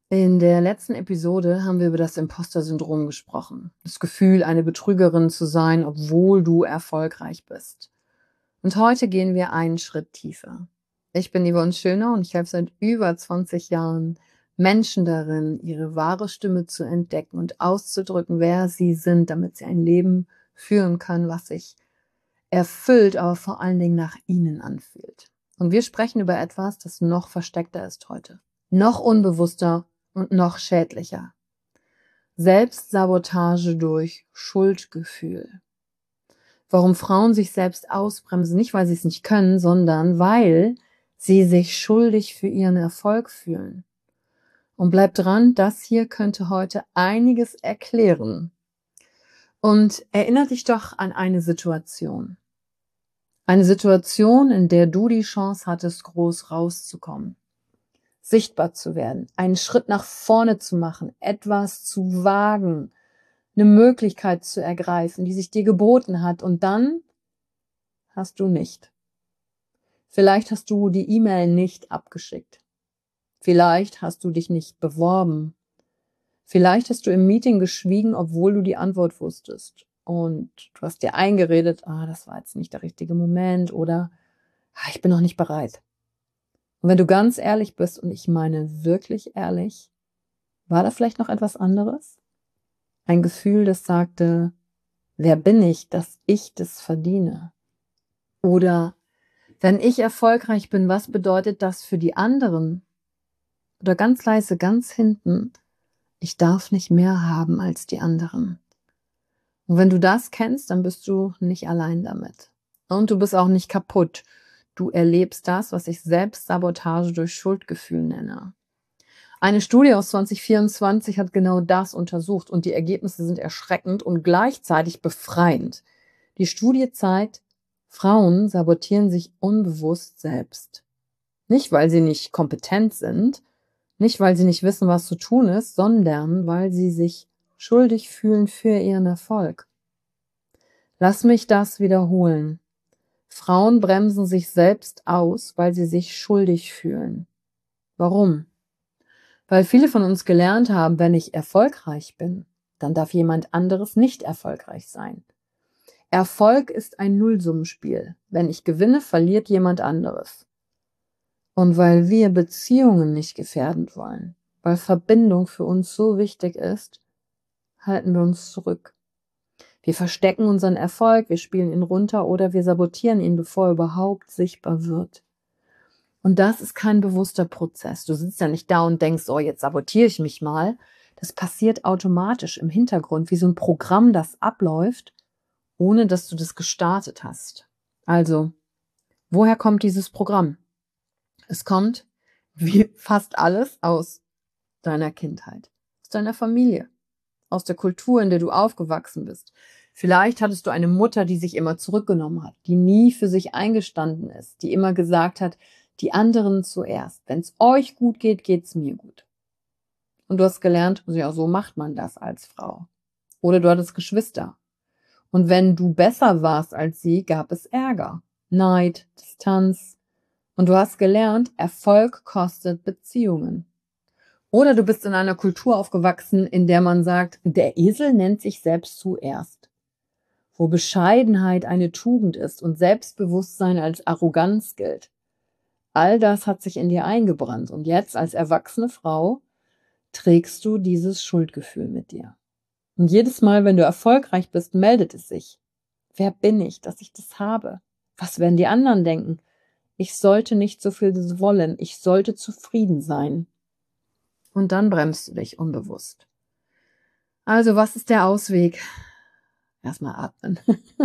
In der letzten Episode haben wir über das Imposter-Syndrom gesprochen. Das Gefühl, eine Betrügerin zu sein, obwohl du erfolgreich bist. Und heute gehen wir einen Schritt tiefer. Ich bin Yvonne Schöner und ich helfe seit über 20 Jahren Menschen darin, ihre wahre Stimme zu entdecken und auszudrücken, wer sie sind, damit sie ein Leben führen können, was sich erfüllt, aber vor allen Dingen nach ihnen anfühlt. Und wir sprechen über etwas, das noch versteckter ist heute. Noch unbewusster und noch schädlicher. Selbstsabotage durch Schuldgefühl. Warum Frauen sich selbst ausbremsen, nicht weil sie es nicht können, sondern weil sie sich schuldig für ihren Erfolg fühlen. Und bleibt dran, das hier könnte heute einiges erklären. Und erinnere dich doch an eine Situation. Eine Situation, in der du die Chance hattest, groß rauszukommen. Sichtbar zu werden, einen Schritt nach vorne zu machen, etwas zu wagen, eine Möglichkeit zu ergreifen, die sich dir geboten hat, und dann hast du nicht. Vielleicht hast du die E-Mail nicht abgeschickt. Vielleicht hast du dich nicht beworben. Vielleicht hast du im Meeting geschwiegen, obwohl du die Antwort wusstest. Und du hast dir eingeredet, das war jetzt nicht der richtige Moment, oder ich bin noch nicht bereit. Und wenn du ganz ehrlich bist, und ich meine wirklich ehrlich, war da vielleicht noch etwas anderes? Ein Gefühl, das sagte, wer bin ich, dass ich das verdiene? Oder wenn ich erfolgreich bin, was bedeutet das für die anderen? Oder ganz leise, ganz hinten, ich darf nicht mehr haben als die anderen. Und wenn du das kennst, dann bist du nicht allein damit. Und du bist auch nicht kaputt. Du erlebst das, was ich Selbstsabotage durch Schuldgefühl nenne. Eine Studie aus 2024 hat genau das untersucht und die Ergebnisse sind erschreckend und gleichzeitig befreiend. Die Studie zeigt, Frauen sabotieren sich unbewusst selbst. Nicht, weil sie nicht kompetent sind, nicht, weil sie nicht wissen, was zu tun ist, sondern weil sie sich schuldig fühlen für ihren Erfolg. Lass mich das wiederholen. Frauen bremsen sich selbst aus, weil sie sich schuldig fühlen. Warum? Weil viele von uns gelernt haben, wenn ich erfolgreich bin, dann darf jemand anderes nicht erfolgreich sein. Erfolg ist ein Nullsummenspiel. Wenn ich gewinne, verliert jemand anderes. Und weil wir Beziehungen nicht gefährden wollen, weil Verbindung für uns so wichtig ist, halten wir uns zurück. Wir verstecken unseren Erfolg, wir spielen ihn runter oder wir sabotieren ihn, bevor er überhaupt sichtbar wird. Und das ist kein bewusster Prozess. Du sitzt ja nicht da und denkst, jetzt sabotiere ich mich mal. Das passiert automatisch im Hintergrund, wie so ein Programm, das abläuft, ohne dass du das gestartet hast. Also, woher kommt dieses Programm? Es kommt, wie fast alles, aus deiner Kindheit, aus deiner Familie, aus der Kultur, in der du aufgewachsen bist. Vielleicht hattest du eine Mutter, die sich immer zurückgenommen hat, die nie für sich eingestanden ist, die immer gesagt hat, die anderen zuerst. Wenn es euch gut geht, geht's mir gut. Und du hast gelernt, ja, so macht man das als Frau. Oder du hattest Geschwister. Und wenn du besser warst als sie, gab es Ärger, Neid, Distanz. Und du hast gelernt, Erfolg kostet Beziehungen. Oder du bist in einer Kultur aufgewachsen, in der man sagt, der Esel nennt sich selbst zuerst. Wo Bescheidenheit eine Tugend ist und Selbstbewusstsein als Arroganz gilt. All das hat sich in dir eingebrannt und jetzt als erwachsene Frau trägst du dieses Schuldgefühl mit dir. Und jedes Mal, wenn du erfolgreich bist, meldet es sich. Wer bin ich, dass ich das habe? Was werden die anderen denken? Ich sollte nicht so viel wollen, ich sollte zufrieden sein. Und dann bremst du dich unbewusst. Also, was ist der Ausweg? Erstmal atmen.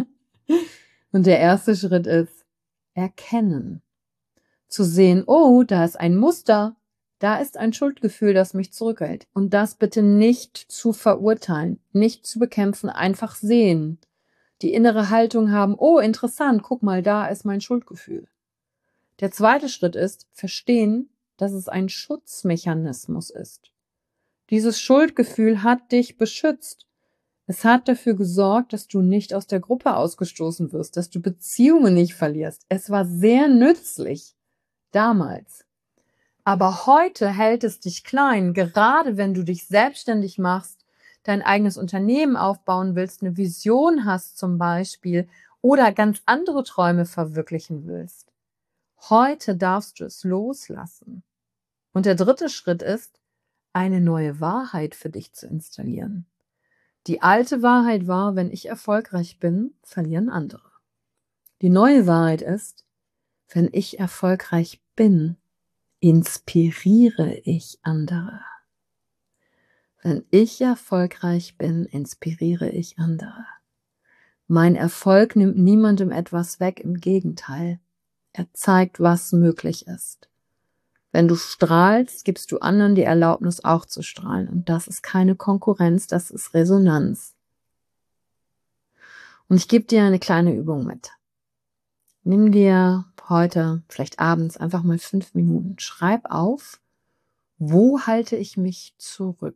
Und der erste Schritt ist erkennen. Zu sehen, da ist ein Muster, da ist ein Schuldgefühl, das mich zurückhält. Und das bitte nicht zu verurteilen, nicht zu bekämpfen, einfach sehen. Die innere Haltung haben, interessant, guck mal, da ist mein Schuldgefühl. Der zweite Schritt ist verstehen, dass es ein Schutzmechanismus ist. Dieses Schuldgefühl hat dich beschützt. Es hat dafür gesorgt, dass du nicht aus der Gruppe ausgestoßen wirst, dass du Beziehungen nicht verlierst. Es war sehr nützlich damals. Aber heute hält es dich klein, gerade wenn du dich selbstständig machst, dein eigenes Unternehmen aufbauen willst, eine Vision hast zum Beispiel oder ganz andere Träume verwirklichen willst. Heute darfst du es loslassen. Und der dritte Schritt ist, eine neue Wahrheit für dich zu installieren. Die alte Wahrheit war, wenn ich erfolgreich bin, verlieren andere. Die neue Wahrheit ist, wenn ich erfolgreich bin, inspiriere ich andere. Wenn ich erfolgreich bin, inspiriere ich andere. Mein Erfolg nimmt niemandem etwas weg, im Gegenteil. Er zeigt, was möglich ist. Wenn du strahlst, gibst du anderen die Erlaubnis, auch zu strahlen. Und das ist keine Konkurrenz, das ist Resonanz. Und ich gebe dir eine kleine Übung mit. Nimm dir heute, vielleicht abends, einfach mal 5 Minuten. Schreib auf, wo halte ich mich zurück?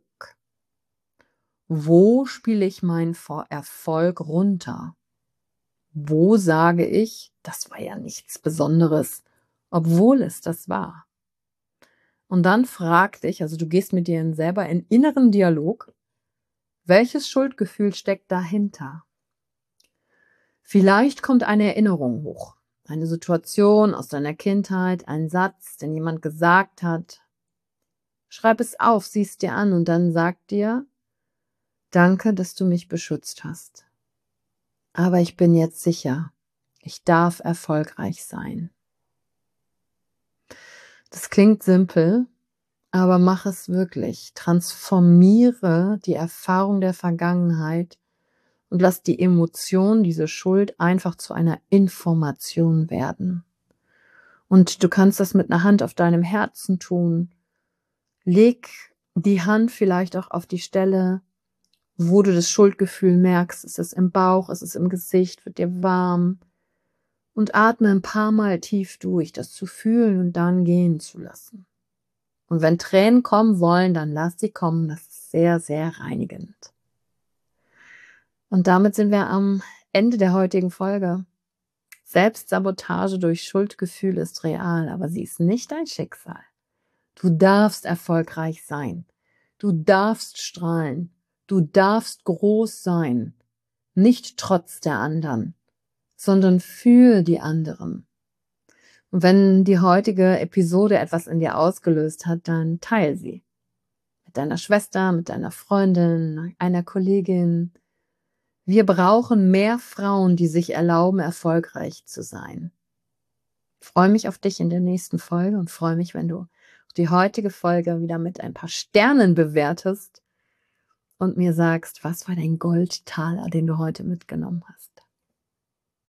Wo spiele ich meinen Erfolg runter? Wo sage ich, das war ja nichts Besonderes, obwohl es das war? Und dann frag dich, also du gehst mit dir selber in inneren Dialog, welches Schuldgefühl steckt dahinter? Vielleicht kommt eine Erinnerung hoch, eine Situation aus deiner Kindheit, ein Satz, den jemand gesagt hat. Schreib es auf, sieh es dir an und dann sag dir, danke, dass du mich beschützt hast. Aber ich bin jetzt sicher, ich darf erfolgreich sein. Das klingt simpel, aber mach es wirklich. Transformiere die Erfahrung der Vergangenheit und lass die Emotion, diese Schuld einfach zu einer Information werden. Und du kannst das mit einer Hand auf deinem Herzen tun. Leg die Hand vielleicht auch auf die Stelle, wo du das Schuldgefühl merkst. Ist es im Bauch, ist es im Gesicht, wird dir warm? Und atme ein paar Mal tief durch, das zu fühlen und dann gehen zu lassen. Und wenn Tränen kommen wollen, dann lass sie kommen. Das ist sehr, sehr reinigend. Und damit sind wir am Ende der heutigen Folge. Selbstsabotage durch Schuldgefühl ist real, aber sie ist nicht dein Schicksal. Du darfst erfolgreich sein. Du darfst strahlen. Du darfst groß sein. Nicht trotz der anderen, sondern für die anderen. Und wenn die heutige Episode etwas in dir ausgelöst hat, dann teile sie. Mit deiner Schwester, mit deiner Freundin, einer Kollegin. Wir brauchen mehr Frauen, die sich erlauben, erfolgreich zu sein. Ich freue mich auf dich in der nächsten Folge und freue mich, wenn du die heutige Folge wieder mit ein paar Sternen bewertest und mir sagst, was war dein Goldtaler, den du heute mitgenommen hast.